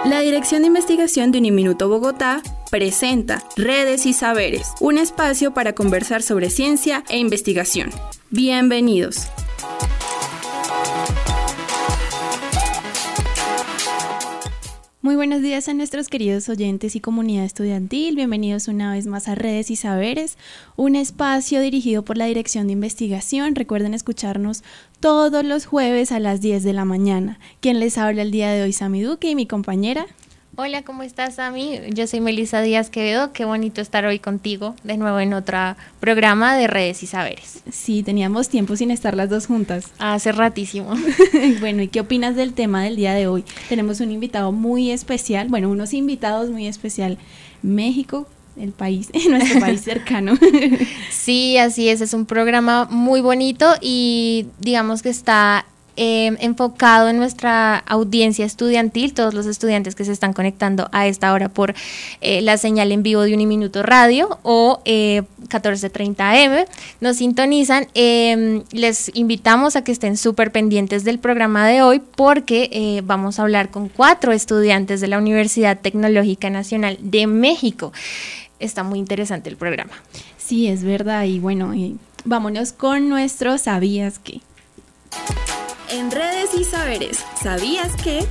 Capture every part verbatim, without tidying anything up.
La Dirección de Investigación de Uniminuto Bogotá presenta Redes y Saberes, un espacio para conversar sobre ciencia e investigación. Bienvenidos. Muy buenos días a nuestros queridos oyentes y comunidad estudiantil. Bienvenidos una vez más a Redes y Saberes, un espacio dirigido por la Dirección de Investigación. Recuerden escucharnos todos los jueves a las diez de la mañana. Quien les habla el día de hoy, Sami Duque, y mi compañera. Hola, ¿cómo estás, Sami? Yo soy Melissa Díaz Quevedo. Qué bonito estar hoy contigo de nuevo en otro programa de Redes y Saberes. Sí, teníamos tiempo sin estar las dos juntas. Hace ratísimo. Bueno, ¿y qué opinas del tema del día de hoy? Tenemos un invitado muy especial, bueno, unos invitados muy especial. México, el país, nuestro país cercano. Sí, así es, es un programa muy bonito y digamos que está Eh, enfocado en nuestra audiencia estudiantil, todos los estudiantes que se están conectando a esta hora por eh, la señal en vivo de Uniminuto Radio o eh, catorce treinta A M, nos sintonizan. Eh, les invitamos a que estén súper pendientes del programa de hoy porque eh, vamos a hablar con cuatro estudiantes de la Universidad Tecnológica Nacional de México. Está muy interesante el programa. Sí, es verdad, y bueno, y vámonos con nuestro ¿Sabías qué? En Redes y Saberes, ¿sabías qué?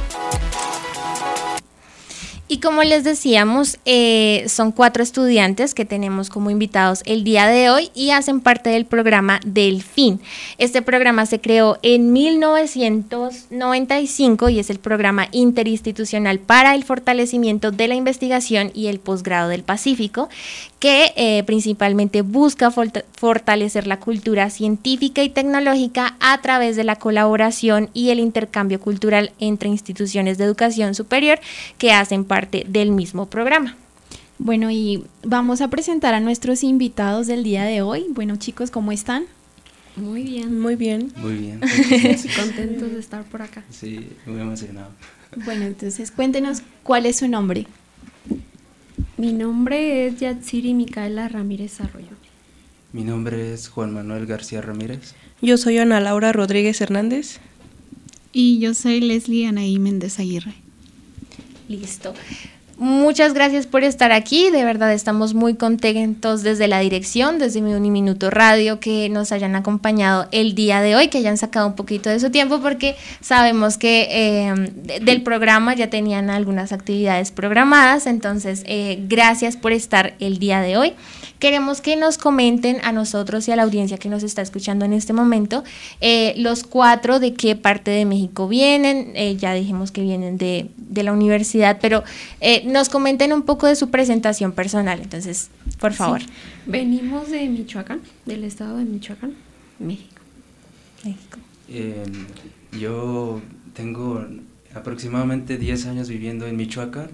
Y como les decíamos, eh, son cuatro estudiantes que tenemos como invitados el día de hoy y hacen parte del programa Delfín. Este programa se creó en mil novecientos noventa y cinco y es el programa interinstitucional para el fortalecimiento de la investigación y el posgrado del Pacífico, que eh, principalmente busca fortalecer la cultura científica y tecnológica a través de la colaboración y el intercambio cultural entre instituciones de educación superior que hacen parte del mismo programa. Bueno, y vamos a presentar a nuestros invitados del día de hoy. Bueno, chicos, ¿cómo están? Muy bien. Muy bien. Muy bien. Contentos de estar por acá. Sí, muy emocionado. Bueno, entonces cuéntenos cuál es su nombre. Mi nombre es Yatsiri Micaela Ramírez Arroyo. Mi nombre es Juan Manuel García Ramírez. Yo soy Ana Laura Rodríguez Hernández. Y yo soy Leslie Anaí Méndez Aguirre. Listo. Muchas gracias por estar aquí, de verdad estamos muy contentos desde la dirección, desde mi Uniminuto Radio, que nos hayan acompañado el día de hoy, que hayan sacado un poquito de su tiempo, porque sabemos que eh, de, del programa ya tenían algunas actividades programadas, entonces eh, gracias por estar el día de hoy. Queremos que nos comenten a nosotros y a la audiencia que nos está escuchando en este momento, eh, los cuatro de qué parte de México vienen. Eh, ya dijimos que vienen de, de la universidad, pero eh, nos comenten un poco de su presentación personal, entonces, por favor. Sí. Venimos de Michoacán, del estado de Michoacán, México. México. Eh, yo tengo aproximadamente diez años viviendo en Michoacán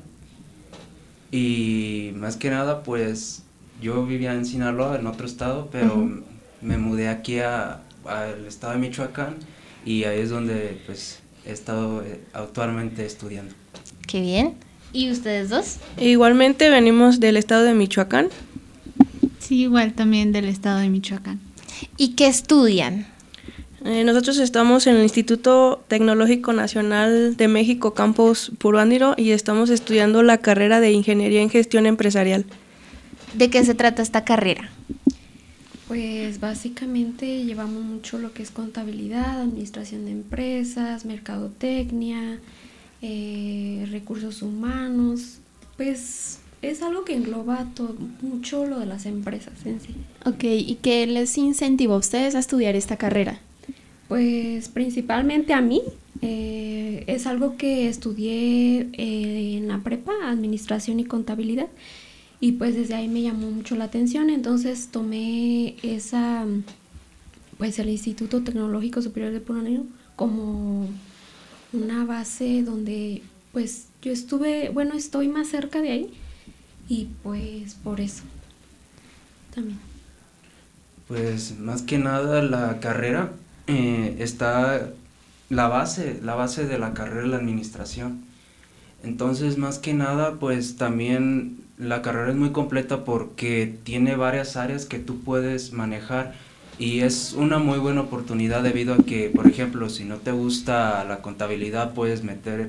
y más que nada, pues yo vivía en Sinaloa, en otro estado, pero uh-huh. me mudé aquí a, al estado de Michoacán y ahí es donde pues he estado eh, actualmente estudiando. Qué bien. ¿Y ustedes dos? Igualmente venimos del estado de Michoacán. Sí, igual también del estado de Michoacán. ¿Y qué estudian? Eh, nosotros estamos en el Instituto Tecnológico Nacional de México, Campus Puruándiro, y estamos estudiando la carrera de Ingeniería en Gestión Empresarial. ¿De qué se trata esta carrera? Pues básicamente llevamos mucho lo que es contabilidad, administración de empresas, mercadotecnia, eh, recursos humanos, pues es algo que engloba todo, mucho lo de las empresas en sí. Ok, ¿y qué les incentivó a ustedes a estudiar esta carrera? Pues principalmente a mí, eh, es algo que estudié eh, en la prepa, administración y contabilidad. Y pues desde ahí me llamó mucho la atención, entonces tomé esa, pues el Instituto Tecnológico Superior de Puruándiro como una base donde pues yo estuve, bueno, estoy más cerca de ahí y pues por eso también. Pues más que nada la carrera eh, está, la base, la base de la carrera es la administración. Entonces más que nada pues también la carrera es muy completa porque tiene varias áreas que tú puedes manejar y es una muy buena oportunidad debido a que, por ejemplo, si no te gusta la contabilidad puedes meter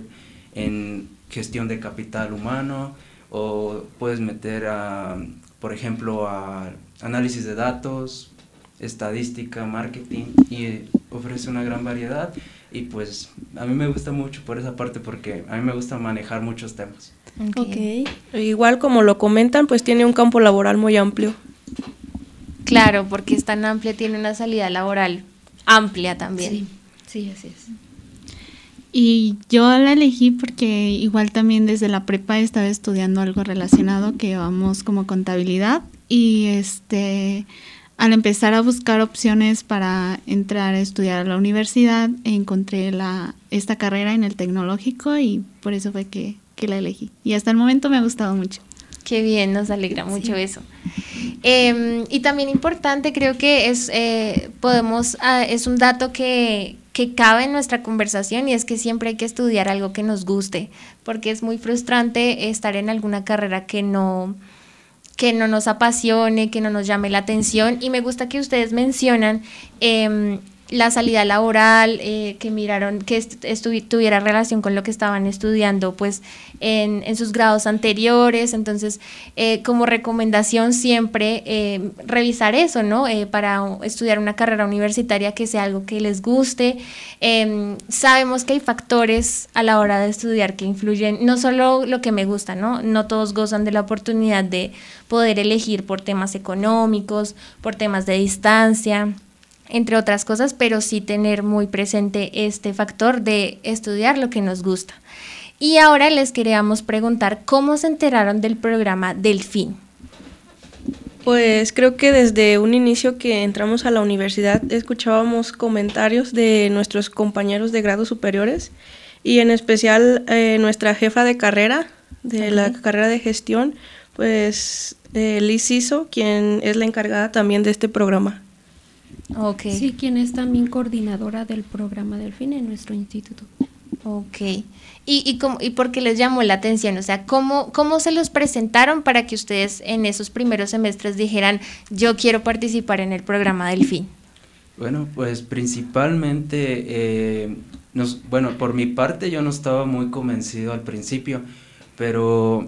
en gestión de capital humano, o puedes meter a, por ejemplo, a análisis de datos, estadística, marketing, y ofrece una gran variedad. Y pues a mí me gusta mucho por esa parte, porque a mí me gusta manejar muchos temas. Okay. ok. Igual como lo comentan, pues tiene un campo laboral muy amplio. Claro, porque es tan amplia, tiene una salida laboral amplia también. Sí, sí, así es. Y yo la elegí porque igual también desde la prepa estaba estudiando algo relacionado que llevamos como contabilidad, y este al empezar a buscar opciones para entrar a estudiar a la universidad encontré la esta carrera en el tecnológico y por eso fue que, que la elegí. Y hasta el momento me ha gustado mucho. Qué bien, nos alegra mucho Sí. eso. Eh, y también importante, creo que es eh, podemos ah, es un dato que, que cabe en nuestra conversación, y es que siempre hay que estudiar algo que nos guste, porque es muy frustrante estar en alguna carrera que no que no nos apasione, que no nos llame la atención. Y me gusta que ustedes mencionan eh, la salida laboral, eh, que miraron que est- estu- tuviera relación con lo que estaban estudiando pues en, en sus grados anteriores. Entonces, eh, como recomendación siempre eh, revisar eso, ¿no? Eh, para u- estudiar una carrera universitaria que sea algo que les guste. Eh, sabemos que hay factores a la hora de estudiar que influyen, no solo lo que me gusta, ¿no? No todos gozan de la oportunidad de poder elegir por temas económicos, por temas de distancia, entre otras cosas, pero sí tener muy presente este factor de estudiar lo que nos gusta. Y ahora les queríamos preguntar cómo se enteraron del programa Delfín. Pues creo que desde un inicio que entramos a la universidad escuchábamos comentarios de nuestros compañeros de grados superiores, y en especial eh, nuestra jefa de carrera, de Ok. la carrera de gestión, pues eh, Liz Siso, quien es la encargada también de este programa. Ok, Sí, quien es también coordinadora del programa Delfín en nuestro instituto. ok. ¿Y, y, cómo, y por qué les llamó la atención? O sea, ¿cómo, ¿cómo se los presentaron para que ustedes en esos primeros semestres dijeran, yo quiero participar en el programa Delfín? Bueno, pues principalmente, eh, nos, bueno, por mi parte yo no estaba muy convencido al principio, pero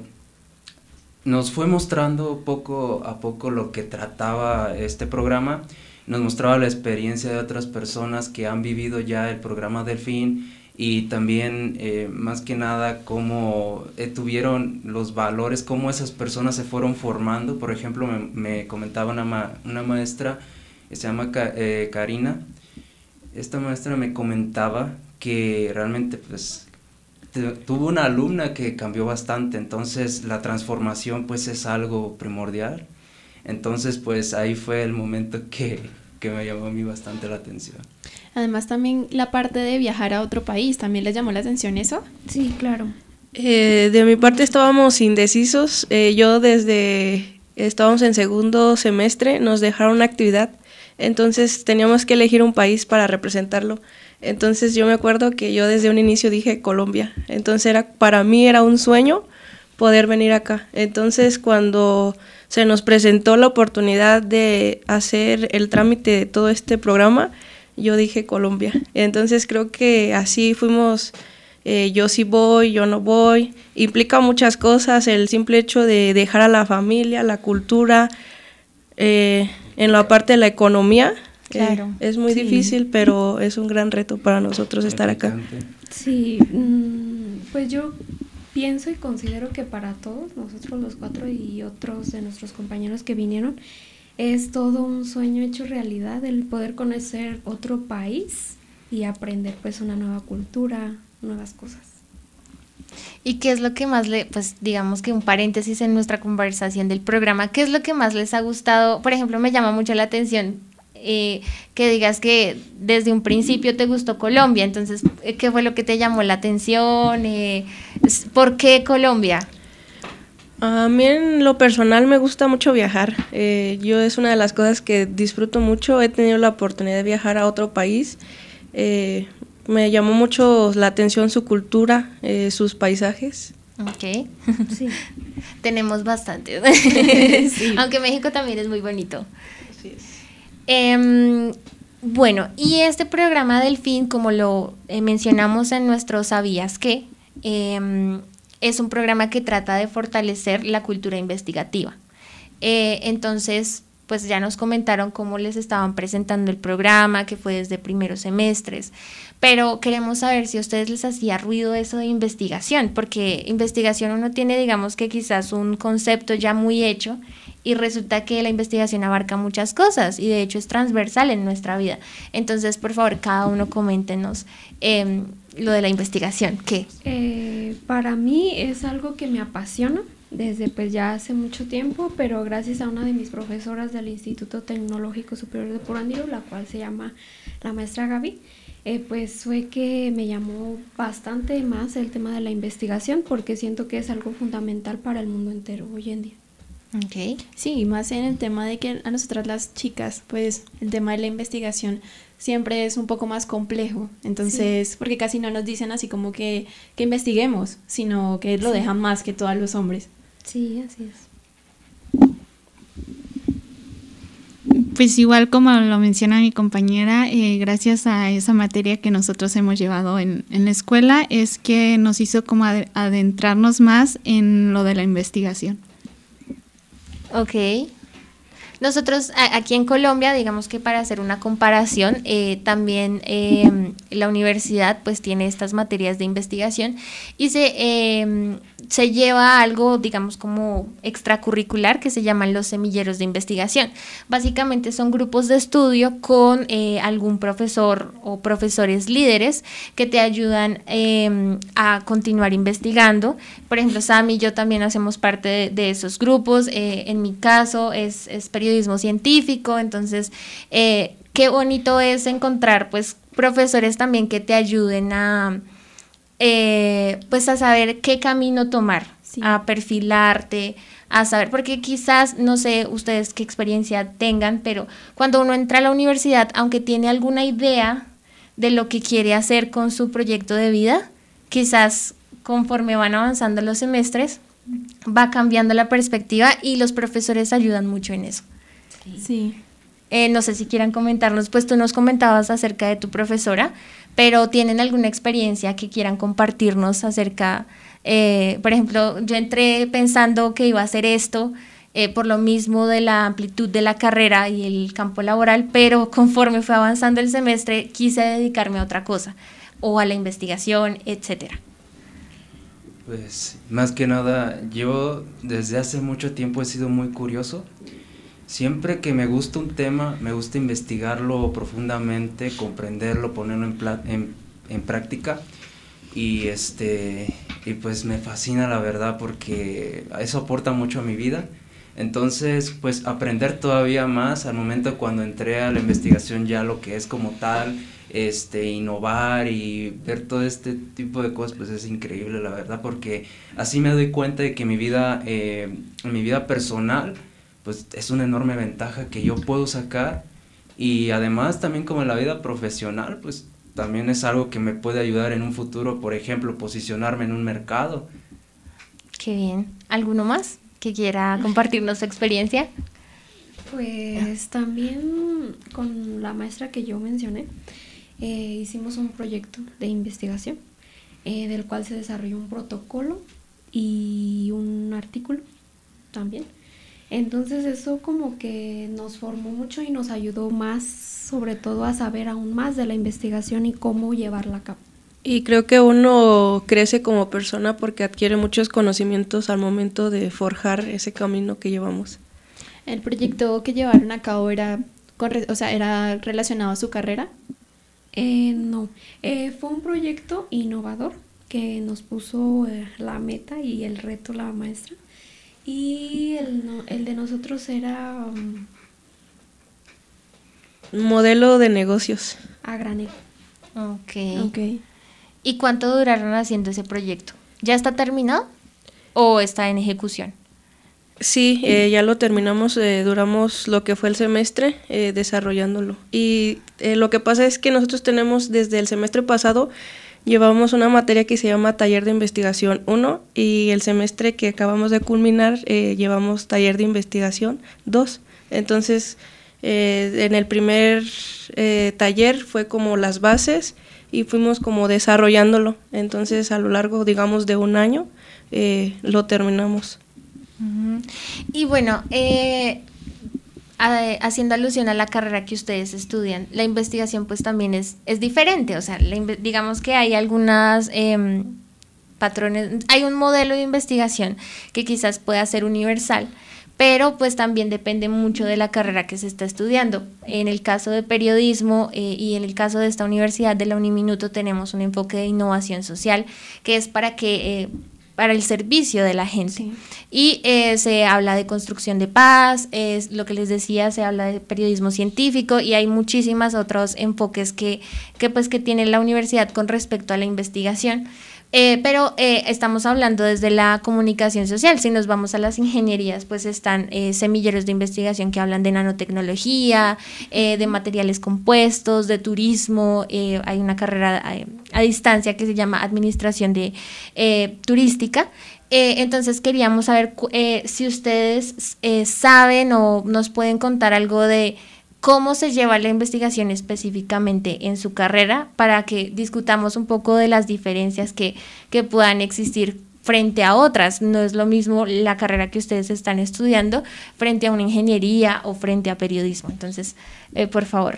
nos fue mostrando poco a poco lo que trataba este programa. Nos mostraba la experiencia de otras personas que han vivido ya el programa Delfín, y también eh, más que nada cómo eh, tuvieron los valores, cómo esas personas se fueron formando. Por ejemplo, me, me comentaba una, ma, una maestra que se llama Ka, eh, Karina. Esta maestra me comentaba que realmente pues te, tuvo una alumna que cambió bastante, entonces la transformación pues es algo primordial. Entonces pues ahí fue el momento que, que me llamó a mí bastante la atención. Además también la parte de viajar a otro país, ¿también les llamó la atención eso? Sí, claro. Eh, de mi parte estábamos indecisos. Eh, yo desde estábamos en segundo semestre, nos dejaron una actividad, entonces teníamos que elegir un país para representarlo. Entonces yo me acuerdo que yo desde un inicio dije Colombia. Entonces era, para mí era un sueño poder venir acá. Entonces cuando se nos presentó la oportunidad de hacer el trámite de todo este programa, yo dije Colombia. Entonces creo que así fuimos, eh, yo sí voy, yo no voy. Implica muchas cosas, el simple hecho de dejar a la familia, la cultura, eh, en la parte de la economía. Claro, eh, es muy sí. difícil, pero es un gran reto para nosotros estar acá. Sí, mm, pues yo pienso y considero que para todos, nosotros los cuatro y otros de nuestros compañeros que vinieron, es todo un sueño hecho realidad el poder conocer otro país y aprender pues una nueva cultura, nuevas cosas. ¿Y qué es lo que más le, pues digamos que un paréntesis en nuestra conversación del programa, qué es lo que más les ha gustado? Por ejemplo, me llama mucho la atención eh, que digas que desde un principio te gustó Colombia, entonces, ¿qué fue lo que te llamó la atención? Eh, ¿Por qué Colombia? A mí en lo personal me gusta mucho viajar. Eh, yo es una de las cosas que disfruto mucho. He tenido la oportunidad de viajar a otro país. Eh, me llamó mucho la atención su cultura, eh, sus paisajes. Ok. Sí. Tenemos bastantes. Sí. Aunque México también es muy bonito. Así es. Eh, bueno, y este programa Delfín, como lo eh, mencionamos en nuestro ¿Sabías qué? eh, es un programa que trata de fortalecer la cultura investigativa. Eh, entonces, pues ya nos comentaron cómo les estaban presentando el programa, que fue desde primeros semestres, pero queremos saber si a ustedes les hacía ruido eso de investigación, porque investigación uno tiene, digamos que quizás un concepto ya muy hecho, y resulta que la investigación abarca muchas cosas y de hecho es transversal en nuestra vida. Entonces, por favor, cada uno coméntenos eh, lo de la investigación. ¿Qué? Eh, para mí es algo que me apasiona desde pues ya hace mucho tiempo, pero gracias a una de mis profesoras del Instituto Tecnológico Superior de Porandiro, la cual se llama la maestra Gaby, eh, pues fue que me llamó bastante más el tema de la investigación, porque siento que es algo fundamental para el mundo entero hoy en día. Okay. Sí, más en el tema de que a nosotras las chicas, pues el tema de la investigación siempre es un poco más complejo, entonces, sí. porque casi no nos dicen así como que, que investiguemos, sino que lo sí. dejan más que todos los hombres. Sí, así es. Pues igual como lo menciona mi compañera, eh, gracias a esa materia que nosotros hemos llevado en, en la escuela, es que nos hizo como adentrarnos más en lo de la investigación. Ok. Nosotros a, aquí en Colombia, digamos que para hacer una comparación, eh, también eh, la universidad pues tiene estas materias de investigación y se, eh, se lleva algo, digamos, como extracurricular que se llaman los semilleros de investigación. Básicamente son grupos de estudio con eh, algún profesor o profesores líderes que te ayudan eh, a continuar investigando. Por ejemplo, Sam y yo también hacemos parte de, de esos grupos. Eh, en mi caso es, es periodismo científico, entonces eh, qué bonito es encontrar pues profesores también que te ayuden a eh, pues a saber qué camino tomar, sí. a perfilarte, a saber, porque quizás, no sé ustedes qué experiencia tengan, pero cuando uno entra a la universidad, aunque tiene alguna idea de lo que quiere hacer con su proyecto de vida, quizás conforme van avanzando los semestres, va cambiando la perspectiva y los profesores ayudan mucho en eso. Sí. Eh, no sé si quieran comentarnos, pues tú nos comentabas acerca de tu profesora, pero ¿tienen alguna experiencia que quieran compartirnos acerca, eh, por ejemplo, yo entré pensando que iba a hacer esto, eh, por lo mismo de la amplitud de la carrera y el campo laboral, pero conforme fue avanzando el semestre quise dedicarme a otra cosa, o a la investigación, etcétera? Pues más que nada, yo desde hace mucho tiempo he sido muy curioso. Siempre que me gusta un tema, me gusta investigarlo profundamente, comprenderlo, ponerlo en, pla- en, en práctica y, este, y pues me fascina la verdad porque eso aporta mucho a mi vida. Entonces, pues aprender todavía más al momento cuando entré a la investigación ya lo que es como tal, este, innovar y ver todo este tipo de cosas, pues es increíble la verdad, porque así me doy cuenta de que mi vida, eh, mi vida personal, pues es una enorme ventaja que yo puedo sacar y además también como en la vida profesional, pues también es algo que me puede ayudar en un futuro, por ejemplo, posicionarme en un mercado. Qué bien. ¿Alguno más que quiera compartirnos su experiencia? Pues también con la maestra que yo mencioné, eh, hicimos un proyecto de investigación eh, del cual se desarrolló un protocolo y un artículo también. Entonces eso como que nos formó mucho y nos ayudó más, sobre todo a saber aún más de la investigación y cómo llevarla a cabo. Y creo que uno crece como persona porque adquiere muchos conocimientos al momento de forjar ese camino que llevamos. ¿El proyecto que llevaron a cabo era, corre- o sea, era relacionado a su carrera? Eh, no, eh, fue un proyecto innovador que nos puso eh, la meta y el reto la maestra. Y el, no, el de nosotros era um, modelo de negocios a granel. Ok. Okay. ¿Y cuánto duraron haciendo ese proyecto? ¿Ya está terminado o está en ejecución? Sí, eh, ya lo terminamos, eh, duramos lo que fue el semestre eh, desarrollándolo. Y eh, lo que pasa es que nosotros tenemos desde el semestre pasado, llevamos una materia que se llama Taller de Investigación uno y el semestre que acabamos de culminar eh, llevamos Taller de Investigación dos. Entonces, eh, en el primer eh, taller fue como las bases y fuimos como desarrollándolo. Entonces a lo largo, digamos, de un año eh, lo terminamos. Uh-huh. Y bueno, eh, a, haciendo alusión a la carrera que ustedes estudian, la investigación pues también es, es diferente, o sea, la, digamos que hay algunas eh, patrones, hay un modelo de investigación que quizás pueda ser universal, pero pues también depende mucho de la carrera que se está estudiando. En el caso de periodismo eh, y en el caso de esta universidad de la Uniminuto tenemos un enfoque de innovación social que es para que eh, para el servicio de la gente. Sí. Y eh, se habla de construcción de paz, es lo que les decía, se habla de periodismo científico y hay muchísimos otros enfoques que, que pues que tiene la universidad con respecto a la investigación. Eh, pero eh, estamos hablando desde la comunicación social. Si nos vamos a las ingenierías, pues están eh, semilleros de investigación que hablan de nanotecnología, eh, de materiales compuestos, de turismo. Eh, hay una carrera a, a distancia que se llama Administración de eh, Turística. Eh, entonces queríamos saber eh, si ustedes eh, saben o nos pueden contar algo de cómo se lleva la investigación específicamente en su carrera, para que discutamos un poco de las diferencias que, que puedan existir frente a otras. No es lo mismo la carrera que ustedes están estudiando frente a una ingeniería o frente a periodismo. Entonces, eh, por favor.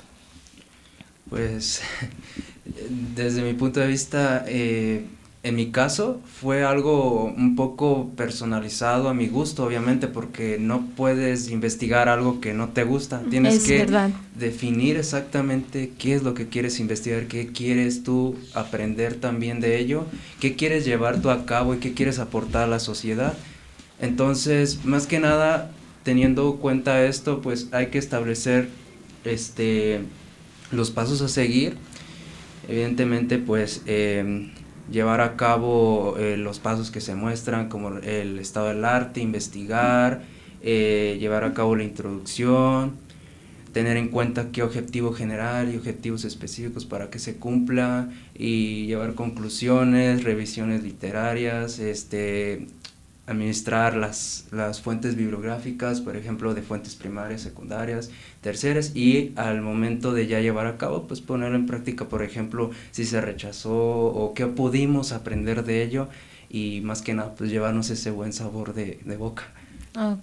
Pues, desde mi punto de vista, eh, en mi caso fue algo un poco personalizado a mi gusto, obviamente, porque no puedes investigar algo que no te gusta. Tienes es que verdad. definir exactamente qué es lo que quieres investigar, qué quieres tú aprender también de ello, qué quieres llevar tú a cabo y qué quieres aportar a la sociedad. Entonces, más que nada, teniendo en cuenta esto, pues hay que establecer este, los pasos a seguir. Evidentemente, pues eh, llevar a cabo eh, los pasos que se muestran, como el estado del arte, investigar, eh, llevar a cabo la introducción, tener en cuenta qué objetivo general y objetivos específicos para que se cumpla, y llevar conclusiones, revisiones literarias, este, administrar las, las fuentes bibliográficas, por ejemplo, de fuentes primarias, secundarias, terciarias, y al momento de ya llevar a cabo, pues ponerlo en práctica, por ejemplo, si se rechazó o qué pudimos aprender de ello, y más que nada, pues llevarnos ese buen sabor de, de boca. Ok.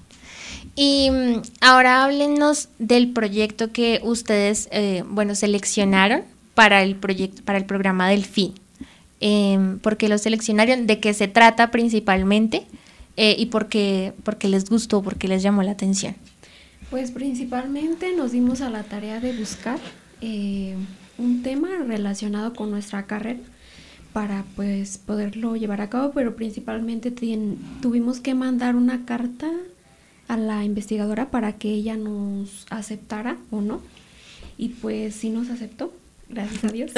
Y ahora háblenos del proyecto que ustedes, eh, bueno, seleccionaron para el proyecto, para el programa Delfín. Eh, ¿Por qué lo seleccionaron? ¿De qué se trata principalmente? Eh, ¿Y por qué, por qué les gustó? ¿Por qué les llamó la atención? Pues principalmente nos dimos a la tarea de buscar eh, un tema relacionado con nuestra carrera para pues poderlo llevar a cabo, pero principalmente tien, tuvimos que mandar una carta a la investigadora para que ella nos aceptara o no, y pues sí nos aceptó. Gracias a Dios.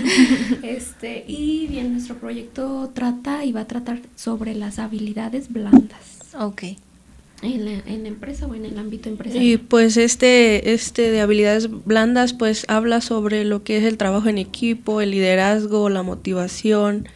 este, y bien, nuestro proyecto trata y va a tratar sobre las habilidades blandas. Ok. En la, en la empresa o en el ámbito empresarial. Y pues este, este de habilidades blandas pues habla sobre lo que es el trabajo en equipo, el liderazgo, la motivación,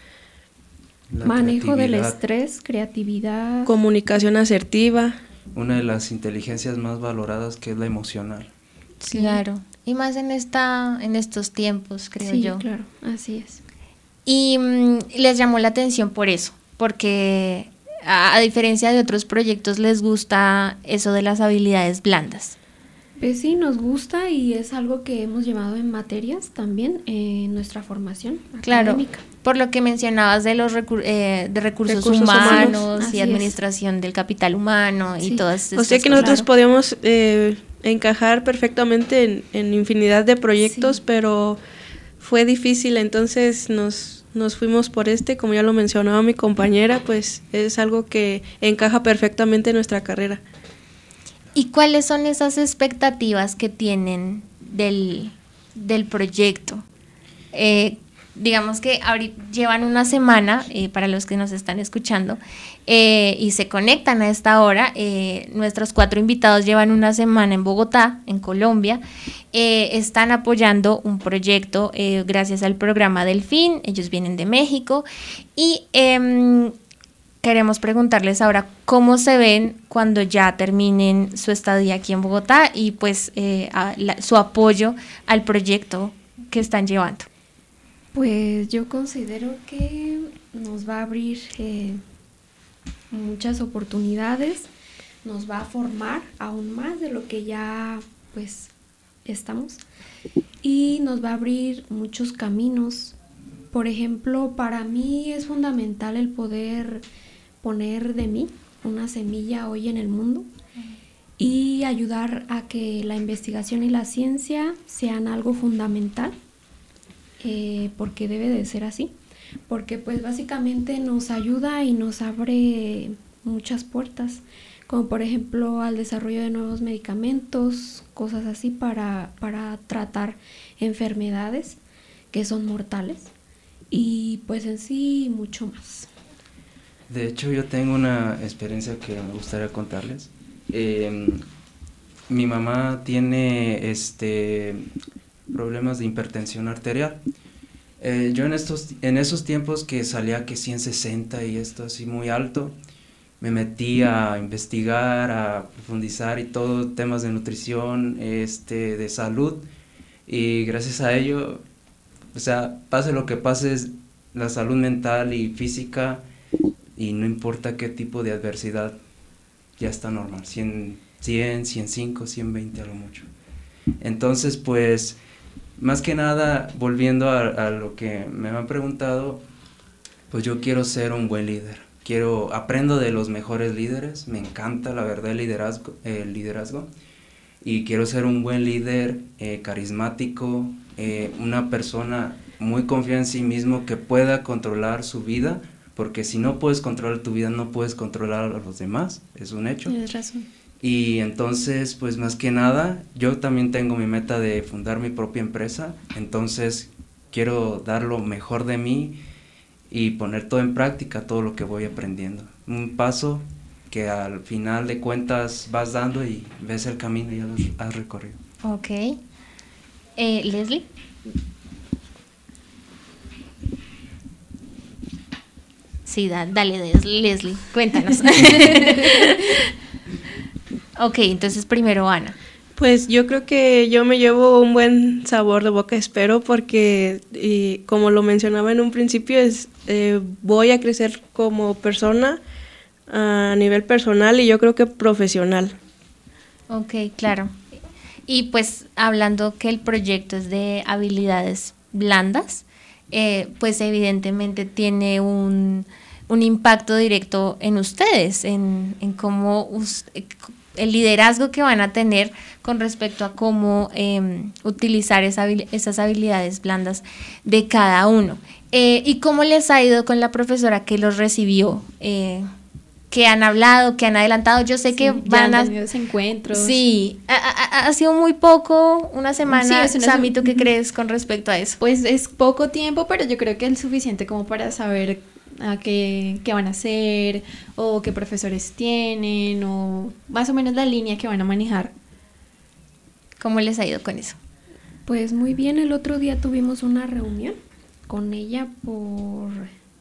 la manejo del estrés, creatividad, comunicación asertiva. Una de las inteligencias más valoradas, que es la emocional. Sí. Claro. Y más en esta, en estos tiempos, creo sí, yo. Sí, claro, así es. Y mmm, les llamó la atención por eso, porque a, a diferencia de otros proyectos les gusta eso de las habilidades blandas. Pues sí, nos gusta y es algo que hemos llevado en materias también en nuestra formación claro, académica. Por lo que mencionabas de los recur eh, de recursos, recursos humanos, humanos y administración es. del capital humano sí. y todas estas O sea que cosas. nosotros claro. podíamos eh, encajar perfectamente en, en infinidad de proyectos, sí. pero fue difícil, entonces nos, nos fuimos por este, como ya lo mencionaba mi compañera, pues es algo que encaja perfectamente en nuestra carrera. ¿Y cuáles son esas expectativas que tienen del, del proyecto? Eh, digamos que ahorita llevan una semana, eh, para los que nos están escuchando, eh, y se conectan a esta hora. Eh, nuestros cuatro invitados llevan una semana en Bogotá, en Colombia. Eh, están apoyando un proyecto eh, gracias al programa Delfín. Ellos vienen de México y eh, queremos preguntarles ahora cómo se ven cuando ya terminen su estadía aquí en Bogotá y pues eh, a la, su apoyo al proyecto que están llevando. Pues yo considero que nos va a abrir eh, muchas oportunidades, nos va a formar aún más de lo que ya pues estamos y nos va a abrir muchos caminos. Por ejemplo, para mí es fundamental el poder poner de mí una semilla hoy en el mundo y ayudar a que la investigación y la ciencia sean algo fundamental, eh, porque debe de ser así, porque pues básicamente nos ayuda y nos abre muchas puertas, como por ejemplo al desarrollo de nuevos medicamentos, cosas así para, para tratar enfermedades que son mortales y pues en sí mucho más. De hecho, yo tengo una experiencia que me gustaría contarles. Eh, mi mamá tiene este problemas de hipertensión arterial. Eh, yo en estos en esos tiempos que salía que ciento sesenta y esto así muy alto, me metí a investigar, a profundizar y todo, temas de nutrición, este, de salud, y gracias a ello, o sea, pase lo que pase, la salud mental y física, y no importa qué tipo de adversidad, ya está normal, cien, cien, ciento cinco, ciento veinte a lo mucho. Entonces, pues, más que nada, volviendo a, a lo que me han preguntado, pues yo quiero ser un buen líder. Quiero, aprendo de los mejores líderes, me encanta la verdad el liderazgo, el liderazgo y quiero ser un buen líder, eh, carismático, eh, una persona muy confiada en sí mismo que pueda controlar su vida, porque si no puedes controlar tu vida no puedes controlar a los demás, es un hecho. Tienes razón. Y entonces, pues más que nada, yo también tengo mi meta de fundar mi propia empresa, entonces quiero dar lo mejor de mí y poner todo en práctica, todo lo que voy aprendiendo. Un paso que al final de cuentas vas dando y ves el camino y ya lo has recorrido. Ok. Eh, Leslie. Sí, da, dale, Leslie, cuéntanos. Ok, entonces primero Ana. Pues yo creo que yo me llevo un buen sabor de boca, espero, porque y como lo mencionaba en un principio, es eh, voy a crecer como persona a nivel personal y yo creo que profesional. Ok, claro. Y pues hablando que el proyecto es de habilidades blandas, eh, pues evidentemente tiene un, un impacto directo en ustedes, en, en cómo us, el liderazgo que van a tener con respecto a cómo eh, utilizar esa, esas habilidades blandas de cada uno. Eh, ¿Y cómo les ha ido con la profesora que los recibió? Eh, que han hablado, que han adelantado, yo sé sí, que van a... encuentros. Sí, ha, ha, ha sido muy poco, una semana. Sí, Sammy, ¿tú qué crees con respecto a eso? Pues es poco tiempo, pero yo creo que es suficiente como para saber a qué, qué van a hacer, o qué profesores tienen, o más o menos la línea que van a manejar. ¿Cómo les ha ido con eso? Pues muy bien, el otro día tuvimos una reunión con ella por...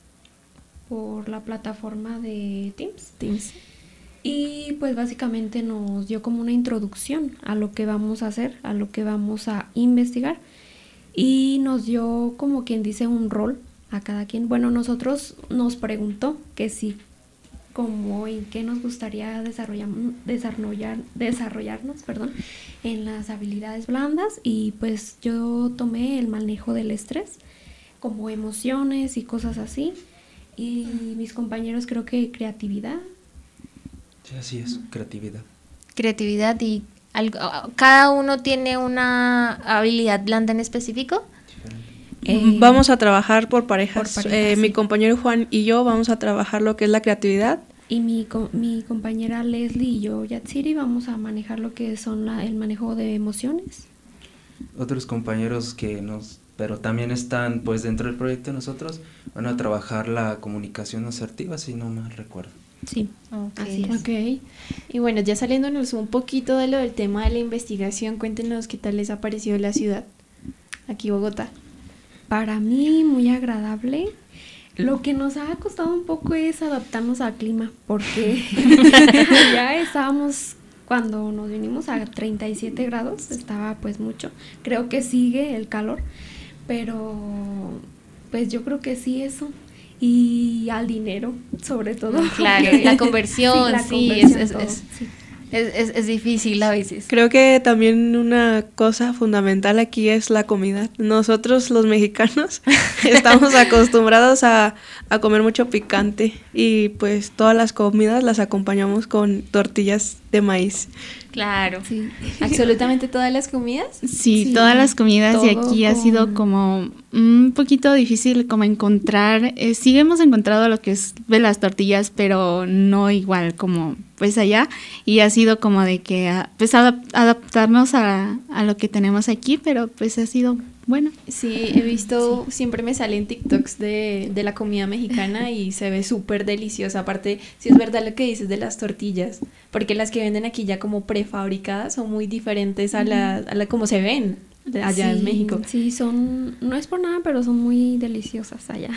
por la plataforma de Teams. Teams. Y pues básicamente nos dio como una introducción a lo que vamos a hacer, a lo que vamos a investigar. Y nos dio como quien dice un rol a cada quien. Bueno, nosotros nos preguntó que sí, como en qué nos gustaría desarrollar, desarrollar, desarrollarnos perdón, en las habilidades blandas. Y pues yo tomé el manejo del estrés, como emociones y cosas así. Y mis compañeros creo que creatividad. Sí, así es, creatividad. Creatividad y algo, ¿cada uno tiene una habilidad blanda en específico? Eh, vamos a trabajar por parejas. Por parejas eh, sí. Mi compañero Juan y yo vamos a trabajar lo que es la creatividad. Y mi, mi compañera Leslie y yo, Yatsiri, vamos a manejar lo que son la, el manejo de emociones. Otros compañeros que nos... pero también están pues dentro del proyecto de nosotros, van a trabajar la comunicación asertiva, si no mal recuerdo. Sí, okay. Así es. Ok, y bueno, ya saliéndonos un poquito de lo del tema de la investigación, cuéntenos qué tal les ha parecido la ciudad, aquí Bogotá. Para mí muy agradable. Lo que nos ha costado un poco es adaptarnos al clima, porque ya estábamos... Cuando nos vinimos a treinta y siete grados, estaba pues mucho. Creo que sigue el calor, pero pues yo creo que sí eso. Y al dinero, sobre todo. Claro, porque- la conversión, sí, la sí, conversión, es, es, todo, es, sí. es, es- es difícil a veces. Creo que también una cosa fundamental aquí es la comida. Nosotros los mexicanos estamos acostumbrados a, a comer mucho picante y pues todas las comidas las acompañamos con tortillas de maíz. Claro. Sí. ¿Absolutamente todas las comidas? Sí, Sí, todas las comidas y todo aquí ha sido con- como un poquito difícil como encontrar, eh, sí hemos encontrado lo que es de las tortillas, pero no igual como pues allá y ha sido como de que ah, pues adap- adaptarnos a, a lo que tenemos aquí, pero pues ha sido bueno. Sí, he visto, siempre me salen TikToks de, de la comida mexicana y se ve súper deliciosa. Aparte, sí es verdad lo que dices de las tortillas, porque las que venden aquí ya como prefabricadas son muy diferentes a la, a la como se ven de allá en Sí, México. Sí, son, no es por nada, pero son muy deliciosas allá.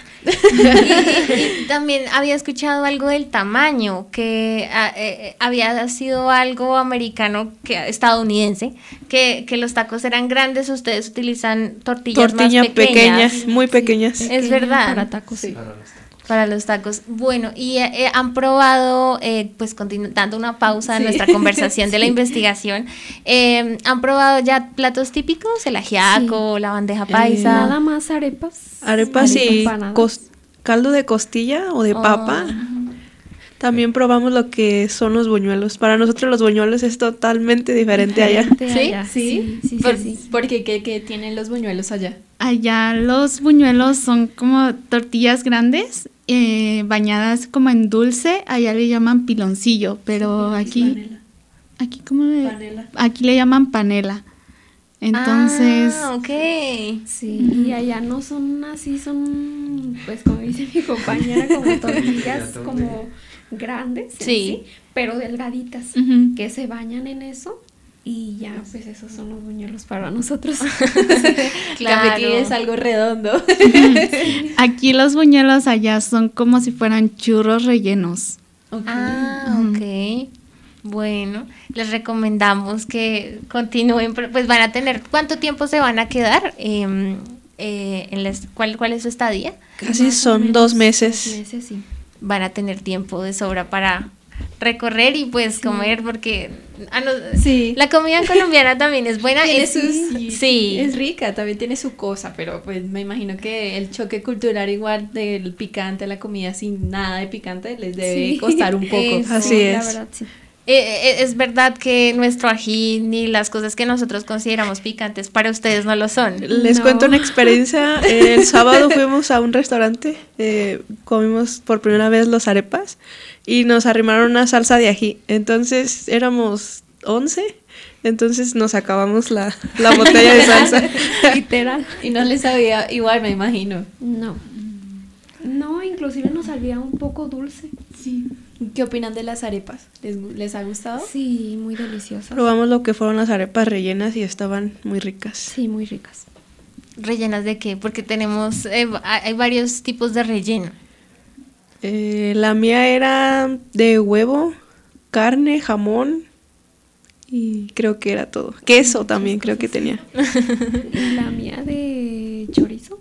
Y, y también había escuchado algo del tamaño, que ah, eh, había sido algo americano, que estadounidense, que, que los tacos eran grandes, ustedes utilizan tortillas Tortilla más pequeñas. pequeñas, muy pequeñas. Es Pequeña verdad. Para tacos, sí. Para los tacos. Para los tacos. Bueno, y eh, eh, han probado, eh, pues continu- dando una pausa a Sí. nuestra conversación de la investigación, eh, han probado ya platos típicos, el ajiaco, la bandeja paisa. Nada más arepas. Arepas y empanadas. cos- caldo de costilla o de Oh. papa. También probamos lo que son los buñuelos. Para nosotros los buñuelos es totalmente diferente allá. Diferente ¿Sí? allá, ¿Sí? Sí, sí, Por- sí, sí. Porque ¿qué, qué tienen los buñuelos allá? Allá los buñuelos son como tortillas grandes, eh, bañadas como en dulce, allá le llaman piloncillo, pero aquí, aquí como le, Panela. aquí le llaman panela. Entonces, Ah, ok. Sí, y allá no son así, son, pues como dice mi compañera, como tortillas Ya, como grandes, en Sí. sí, pero delgaditas, ujú. que se bañan en eso y ya, pues esos son los buñuelos para nosotros. Claro. Aquí es algo redondo. Aquí los buñuelos allá son como si fueran churros rellenos. Ok. Ah, ok. Bueno, les recomendamos que continúen, pero, pues van a tener, ¿cuánto tiempo se van a quedar? Eh, eh, en las- ¿cuál, ¿Cuál es su estadía? Casi Más o son menos dos meses. Dos meses, sí. Van a tener tiempo de sobra para recorrer y pues comer, porque ah, no, Sí. la comida colombiana también es buena. Tiene es, sus- sí. Es rica, también tiene su cosa, pero pues me imagino que el choque cultural igual del picante a la comida sin nada de picante les debe Sí. costar un poco. Eso. Así Sí, la es. verdad, sí. Eh, eh, es verdad que nuestro ají ni las cosas que nosotros consideramos picantes para ustedes no lo son. Les No. cuento una experiencia. El sábado fuimos a un restaurante, eh, comimos por primera vez los arepas y nos arrimaron una salsa de ají. Entonces éramos once, entonces nos acabamos la, la botella de salsa. Literal. Y no les sabía igual, me imagino. No. No, inclusive nos salía un poco dulce. Sí. ¿Qué opinan de las arepas? ¿Les, gu- les ha gustado? Sí, muy deliciosas. Probamos lo que fueron las arepas rellenas y estaban muy ricas. Sí, muy ricas. ¿Rellenas de qué? Porque tenemos, eh, hay varios tipos de relleno. Eh, la mía era de huevo, carne, jamón y creo que era todo. Queso también creo que tenía. Y la mía de chorizo.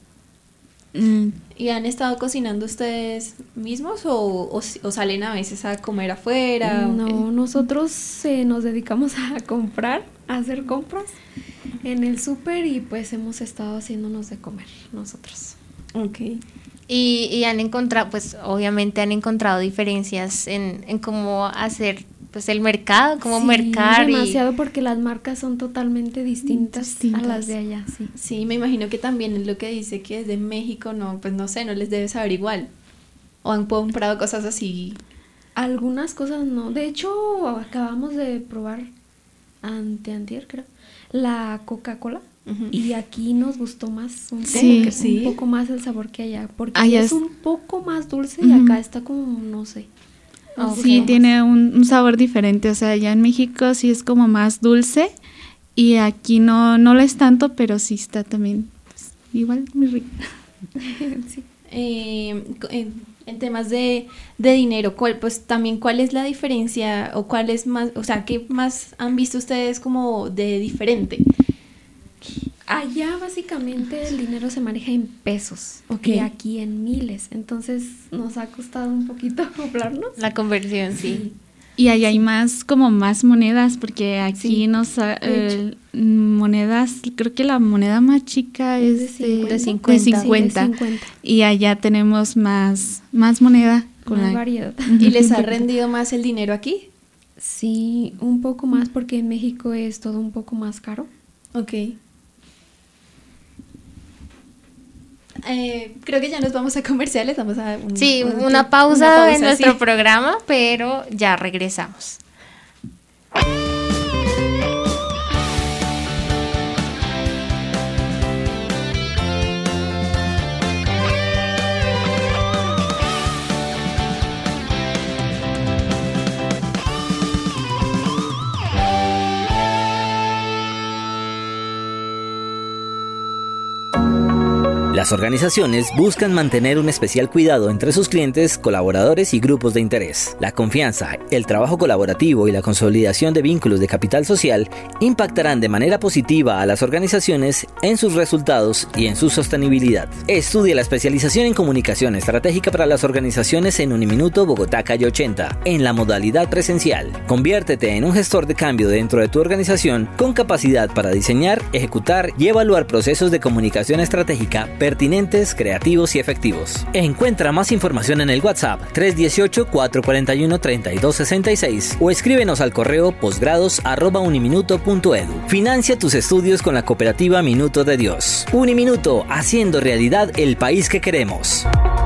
Mm, ¿Y han estado cocinando ustedes mismos o, o, si- o salen a veces a comer afuera? No, nosotros eh, nos dedicamos a comprar, a hacer compras en el súper y pues hemos estado haciéndonos de comer nosotros. Ok. Y, y han encontrado, pues obviamente han encontrado diferencias en, en cómo hacer pues el mercado, cómo Sí, mercar y demasiado porque las marcas son totalmente distintas, Distintas. a las de allá, sí. Sí, me imagino que también es lo que dice que es de México, no, pues no sé, no les debe saber igual. O han comprado cosas así. Algunas cosas no. De hecho, acabamos de probar ante antier, creo, la Coca-Cola. Ujú. Y aquí nos gustó más, un, Sí, poco, que- sí. un poco más el sabor que allá. Porque Allá allá es es- un poco más dulce y Ujú. acá está como, no sé. Ok. Sí, tiene un, un sabor diferente. O sea, allá en México sí es como más dulce y aquí no, no lo es tanto, pero sí está también pues, igual muy rico. Sí. Eh, co- en, en temas de, de dinero, ¿cuál, pues también cuál es la diferencia o cuál es más, o sea, qué más han visto ustedes como de diferente? Allá básicamente el dinero se maneja en pesos, Okay. y aquí en miles, entonces nos ha costado un poquito acoplarnos. La conversión, sí. Y ahí hay más, como más monedas, porque aquí Sí, nos, de eh, monedas, creo que la moneda más chica es Es de de, de de cincuenta. cincuenta, Sí, de cincuenta. y allá tenemos más, más moneda. Con Más la, variedad. ¿Y les ha rendido más el dinero aquí? Sí, un poco más porque en México es todo un poco más caro. Ok. Eh, creo que ya nos vamos a comerciales, vamos a un- Sí, un una tiemp- pausa, una pausa, en nuestro sí. programa, pero ya regresamos. Las organizaciones buscan mantener un especial cuidado entre sus clientes, colaboradores y grupos de interés. La confianza, el trabajo colaborativo y la consolidación de vínculos de capital social impactarán de manera positiva a las organizaciones en sus resultados y en su sostenibilidad. Estudia la especialización en comunicación estratégica para las organizaciones en Uniminuto Bogotá Calle ochenta, en la modalidad presencial. Conviértete en un gestor de cambio dentro de tu organización con capacidad para diseñar, ejecutar y evaluar procesos de comunicación estratégica pertinentes, creativos y efectivos. Encuentra más información en el WhatsApp tres uno ocho, cuatro cuatro uno, tres dos seis seis o escríbenos al correo posgrados arroba uniminuto punto edu. Financia tus estudios con la cooperativa Minuto de Dios. Uniminuto, haciendo realidad el país que queremos.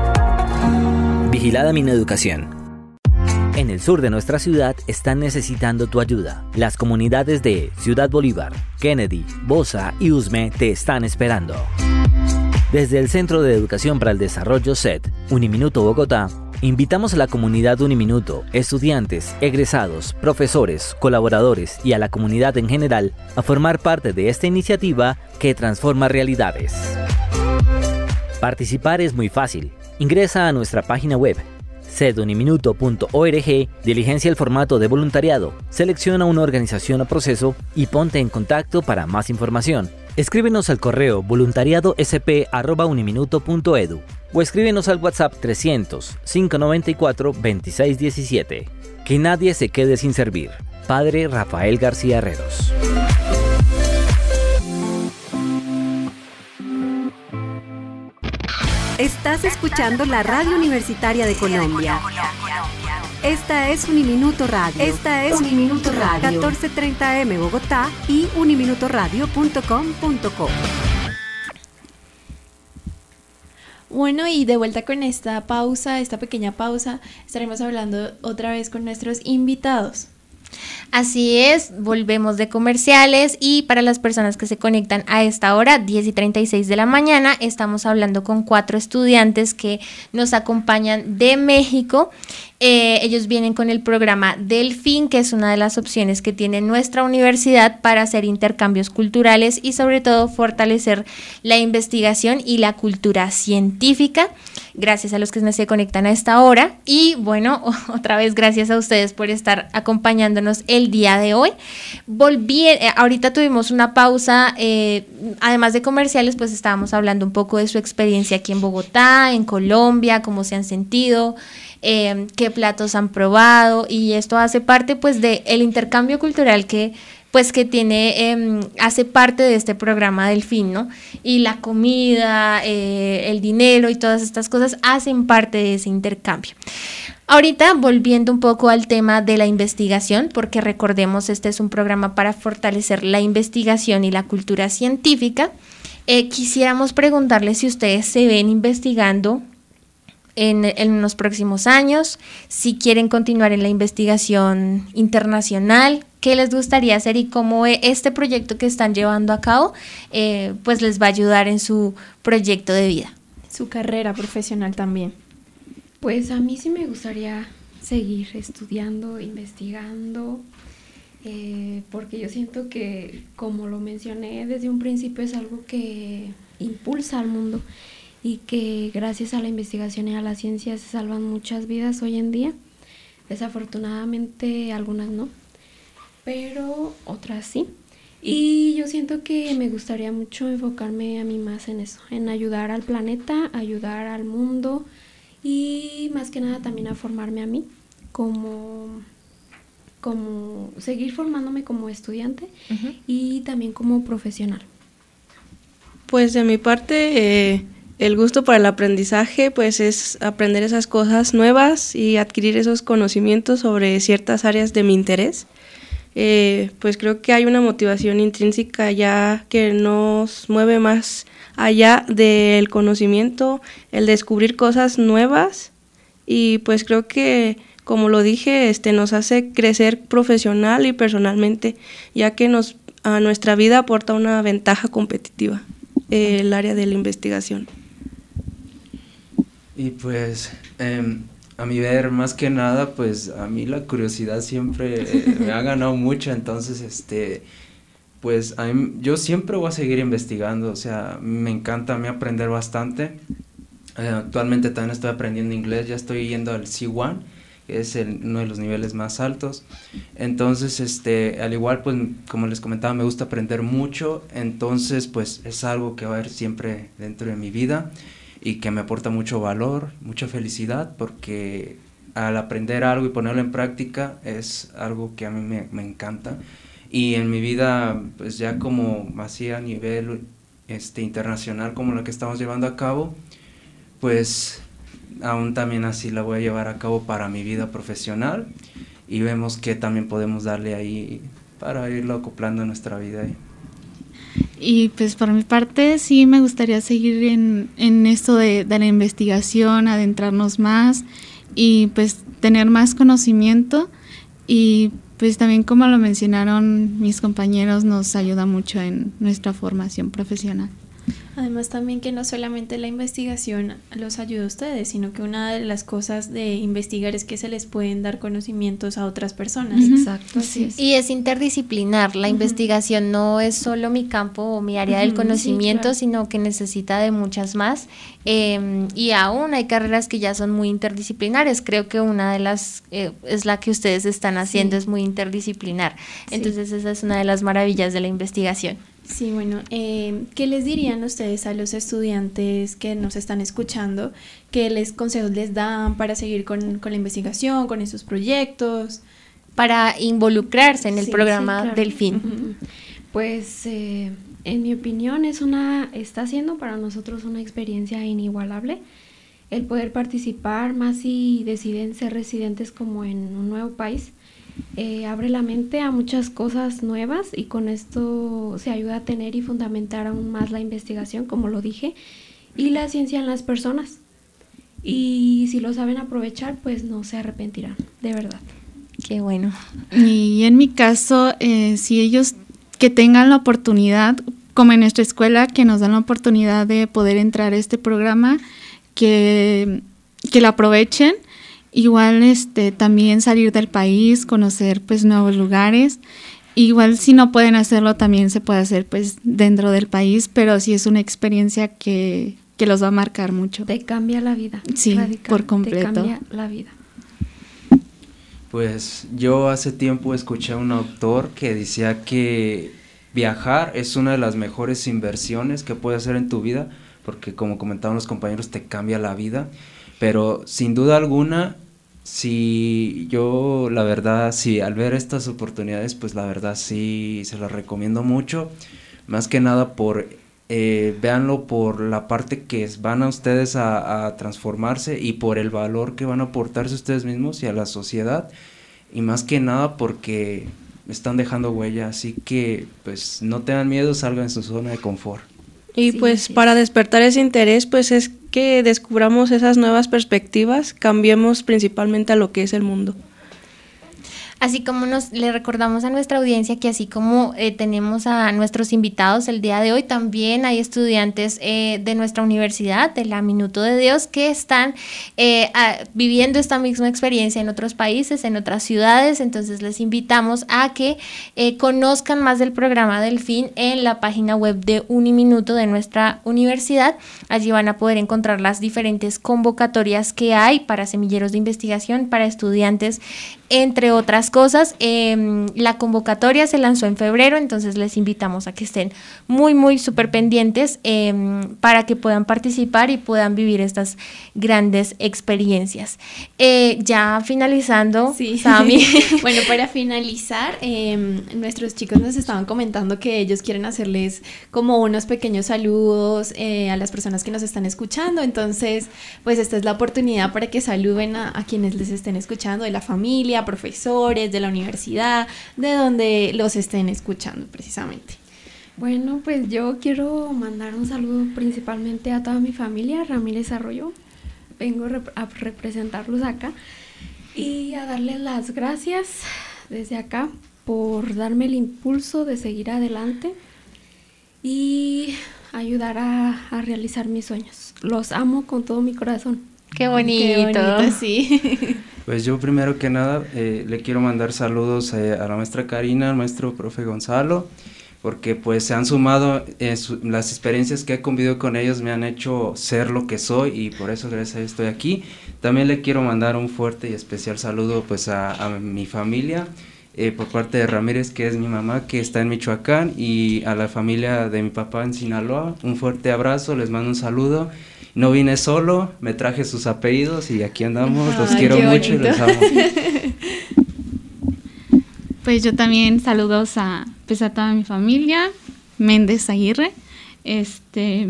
Vigilada Mineducación. En el sur de nuestra ciudad están necesitando tu ayuda. Las comunidades de Ciudad Bolívar, Kennedy, Bosa y Usme te están esperando. Desde el Centro de Educación para el Desarrollo C E D, Uniminuto Bogotá, invitamos a la comunidad Uniminuto, estudiantes, egresados, profesores, colaboradores y a la comunidad en general a formar parte de esta iniciativa que transforma realidades. Participar es muy fácil. Ingresa a nuestra página web seduniminuto punto org, diligencia el formato de voluntariado, selecciona una organización o proceso y ponte en contacto para más información. Escríbenos al correo voluntariadosp arroba uniminuto punto edu o escríbenos al WhatsApp trescientos, cinco noventa y cuatro, veintiséis diecisiete. Que nadie se quede sin servir. Padre Rafael García Herreros. Estás escuchando la Radio Universitaria de Colombia. Esta es Uniminuto Radio. Esta es Uniminuto Radio. catorce treinta eme Bogotá y uniminutoradio punto com punto co. Bueno, y de vuelta con esta pausa, esta pequeña pausa, estaremos hablando otra vez con nuestros invitados. Así es, volvemos de comerciales y para las personas que se conectan a esta hora, diez y treinta y seis de la mañana, estamos hablando con cuatro estudiantes que nos acompañan de México. Eh, ellos vienen con el programa Delfín, que es una de las opciones que tiene nuestra universidad para hacer intercambios culturales y sobre todo fortalecer la investigación y la cultura científica. Gracias a los que se conectan a esta hora y bueno, otra vez gracias a ustedes por estar acompañándonos el día de hoy. Volví, eh, ahorita tuvimos una pausa, eh, además de comerciales, pues estábamos hablando un poco de su experiencia aquí en Bogotá, en Colombia, cómo se han sentido, eh, qué platos han probado y esto hace parte pues del intercambio cultural que pues que tiene, eh, hace parte de este programa Delfín, ¿no? Y la comida, eh, el dinero y todas estas cosas hacen parte de ese intercambio. Ahorita, volviendo un poco al tema de la investigación, porque recordemos, este es un programa para fortalecer la investigación y la cultura científica, eh, quisiéramos preguntarles si ustedes se ven investigando En, en los próximos años, si quieren continuar en la investigación internacional, qué les gustaría hacer y cómo este proyecto que están llevando a cabo eh, pues les va a ayudar en su proyecto de vida. Su carrera profesional también. Pues a mí sí me gustaría seguir estudiando, investigando, eh, porque yo siento que, como lo mencioné desde un principio, es algo que impulsa al mundo y que gracias a la investigación y a la ciencia se salvan muchas vidas hoy en día. Desafortunadamente algunas no, pero otras sí. Y yo siento que me gustaría mucho enfocarme a mí más en eso, en ayudar al planeta, ayudar al mundo y más que nada también a formarme a mí, como, como seguir formándome como estudiante uh-huh. y también como profesional. Pues de mi parte, eh, el gusto para el aprendizaje pues es aprender esas cosas nuevas y adquirir esos conocimientos sobre ciertas áreas de mi interés. Eh, pues creo que hay una motivación intrínseca ya que nos mueve más allá del conocimiento, el descubrir cosas nuevas y pues creo que, como lo dije, este, nos hace crecer profesional y personalmente, ya que nos, a nuestra vida aporta una ventaja competitiva, eh, el área de la investigación. Y pues... Eh, a mi ver, más que nada, pues a mí la curiosidad siempre eh, me ha ganado mucho, entonces, este, pues a mí, yo siempre voy a seguir investigando, o sea, me encanta a mí aprender bastante. Eh, actualmente también estoy aprendiendo inglés, ya estoy yendo al C uno, que es el, uno de los niveles más altos. Entonces, este, al igual, pues, como les comentaba, me gusta aprender mucho, entonces, pues, es algo que va a haber siempre dentro de mi vida. Y que me aporta mucho valor, mucha felicidad, porque al aprender algo y ponerlo en práctica es algo que a mí me, me encanta. Y en mi vida, pues ya como así a nivel este, internacional, como la que estamos llevando a cabo, pues aún también así la voy a llevar a cabo para mi vida profesional y vemos que también podemos darle ahí para irlo acoplando a nuestra vida ahí. Y pues por mi parte sí me gustaría seguir en, en esto de, de la investigación, adentrarnos más y pues tener más conocimiento y pues también como lo mencionaron mis compañeros nos ayuda mucho en nuestra formación profesional. Además también que no solamente la investigación los ayuda a ustedes, sino que una de las cosas de investigar es que se les pueden dar conocimientos a otras personas. Uh-huh. Exacto, así es. Y es interdisciplinar, la uh-huh. investigación no es solo mi campo o mi área uh-huh. del conocimiento, sí, claro. sino que necesita de muchas más. Eh, y aún hay carreras que ya son muy interdisciplinares, creo que una de las eh, es la que ustedes están haciendo, sí. es muy interdisciplinar. Sí. Entonces esa es una de las maravillas de la investigación. Sí, bueno, eh, ¿qué les dirían ustedes a los estudiantes que nos están escuchando? ¿Qué les consejos les dan para seguir con, con la investigación, con esos proyectos? Para involucrarse en el sí, programa sí, claro. Delfín. Uh-huh. Pues, eh, en mi opinión, es una está siendo para nosotros una experiencia inigualable. El poder participar, más si deciden ser residentes como en un nuevo país. Eh, abre la mente a muchas cosas nuevas y con esto se ayuda a tener y fundamentar aún más la investigación, como lo dije, y la ciencia en las personas. Y si lo saben aprovechar, pues no se arrepentirán, de verdad. Qué bueno. Y en mi caso, eh, si ellos que tengan la oportunidad, como en nuestra escuela, que nos dan la oportunidad de poder entrar a este programa, que, que la aprovechen. Igual este también salir del país, conocer pues nuevos lugares. Igual si no pueden hacerlo también se puede hacer pues dentro del país, pero sí es una experiencia que, que los va a marcar mucho. Te cambia la vida. Sí, radical, por completo. Te cambia la vida. Pues yo hace tiempo escuché a un autor que decía que viajar es una de las mejores inversiones que puedes hacer en tu vida, porque como comentaban los compañeros te cambia la vida, pero sin duda alguna sí, yo la verdad, sí, al ver estas oportunidades, pues la verdad sí, se las recomiendo mucho, más que nada por, eh, véanlo por la parte que van a ustedes a, a transformarse y por el valor que van a aportarse ustedes mismos y a la sociedad, y más que nada porque están dejando huella, así que pues no tengan miedo, salgan de su zona de confort. Y sí, pues sí. Para despertar ese interés, pues es que descubramos esas nuevas perspectivas, cambiemos principalmente a lo que es el mundo. Así como nos le recordamos a nuestra audiencia que así como eh, tenemos a nuestros invitados el día de hoy, también hay estudiantes eh, de nuestra universidad, de la Minuto de Dios, que están eh, a, viviendo esta misma experiencia en otros países, en otras ciudades. Entonces les invitamos a que eh, conozcan más del programa Delfín en la página web de Uniminuto de nuestra universidad. Allí van a poder encontrar las diferentes convocatorias que hay para semilleros de investigación, para estudiantes, entre otras cosas. Eh, la convocatoria se lanzó en febrero, entonces les invitamos a que estén muy, muy súper pendientes eh, para que puedan participar y puedan vivir estas grandes experiencias. Eh, ya finalizando, sí. Sami. Bueno, para finalizar, eh, nuestros chicos nos estaban comentando que ellos quieren hacerles como unos pequeños saludos eh, a las personas que nos están escuchando, entonces pues esta es la oportunidad para que saluden a, a quienes les estén escuchando, de la familia, profesores, de la universidad, de donde los estén escuchando precisamente. Bueno, pues yo quiero mandar un saludo principalmente a toda mi familia, Ramírez Arroyo. Vengo rep- a representarlos acá y a darles las gracias desde acá por darme el impulso de seguir adelante y ayudar a, a realizar mis sueños. Los amo con todo mi corazón. Qué bonito. Qué bonito, sí. Pues yo primero que nada eh, le quiero mandar saludos eh, a la maestra Karina, al maestro profe Gonzalo, porque pues se han sumado, eh, su, las experiencias que he convivido con ellos me han hecho ser lo que soy y por eso gracias a ellos estoy aquí. También le quiero mandar un fuerte y especial saludo pues a, a mi familia, eh, por parte de Ramírez, que es mi mamá, que está en Michoacán, y a la familia de mi papá en Sinaloa. Un fuerte abrazo, les mando un saludo. No vine solo, me traje sus apellidos y aquí andamos, los Ay, quiero mucho y los amo. Pues yo también saludos a, pues a toda mi familia, Méndez Aguirre, este...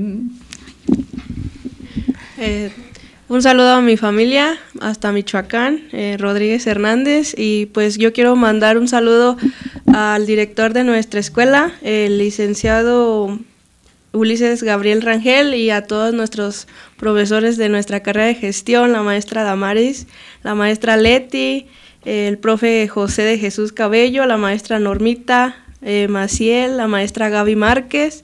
Eh, un saludo a mi familia, hasta Michoacán, eh, Rodríguez Hernández, y pues yo quiero mandar un saludo al director de nuestra escuela, el licenciado Ulises Gabriel Rangel, y a todos nuestros profesores de nuestra carrera de gestión, la maestra Damaris, la maestra Leti, el profe José de Jesús Cabello, la maestra Normita eh, Maciel, la maestra Gaby Márquez,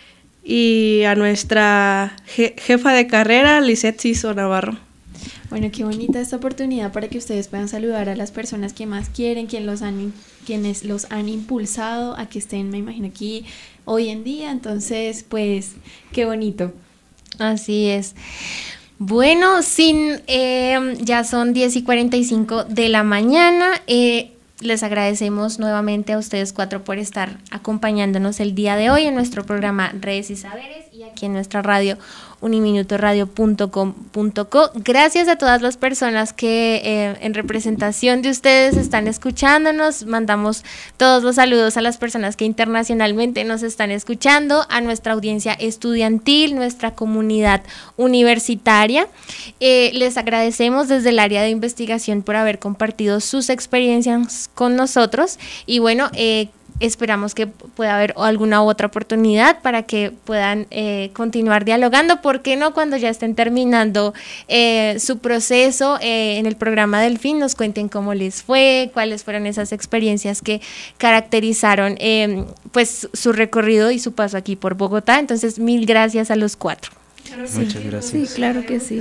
y a nuestra je- jefa de carrera, Lisette Ciso Navarro. Bueno, qué bonita esta oportunidad para que ustedes puedan saludar a las personas que más quieren, quien los han, quienes los han impulsado a que estén, me imagino, aquí hoy en día. Entonces, pues, qué bonito. Así es. Bueno, sin, eh, ya son diez y cuarenta y cinco de la mañana. Eh, les agradecemos nuevamente a ustedes cuatro por estar acompañándonos el día de hoy en nuestro programa Redes y Saberes y aquí en nuestra radio uniminutoradio punto com punto co. Gracias a todas las personas que eh, en representación de ustedes están escuchándonos. Mandamos todos los saludos a las personas que internacionalmente nos están escuchando, a nuestra audiencia estudiantil, nuestra comunidad universitaria. Eh, les agradecemos desde el área de investigación por haber compartido sus experiencias con nosotros y bueno, eh, esperamos que pueda haber alguna u otra oportunidad para que puedan eh, continuar dialogando. ¿Por qué no cuando ya estén terminando eh, su proceso eh, en el programa Delfín nos cuenten cómo les fue, cuáles fueron esas experiencias que caracterizaron eh, pues su recorrido y su paso aquí por Bogotá? Entonces, mil gracias a los cuatro. Sí. Muchas gracias. Sí, claro que sí.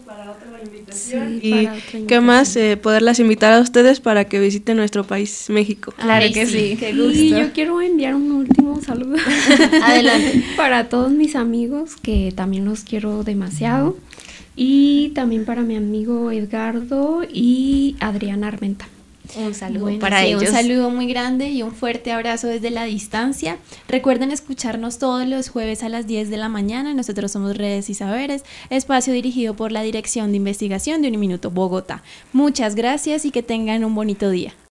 Sí, Y para otra qué invitación. más, eh, poderlas invitar a ustedes para que visiten nuestro país, México. Claro Ay, que sí. Qué Y gusto. yo quiero enviar un último saludo Adelante. para todos mis amigos, que también los quiero demasiado, y también para mi amigo Edgardo y Adriana Armenta. Un saludo Bueno, para sí, ellos. un saludo muy grande y un fuerte abrazo desde la distancia. Recuerden escucharnos todos los jueves a las diez de la mañana. Nosotros somos Redes y Saberes, espacio dirigido por la Dirección de Investigación de Uniminuto Bogotá. Muchas gracias y que tengan un bonito día.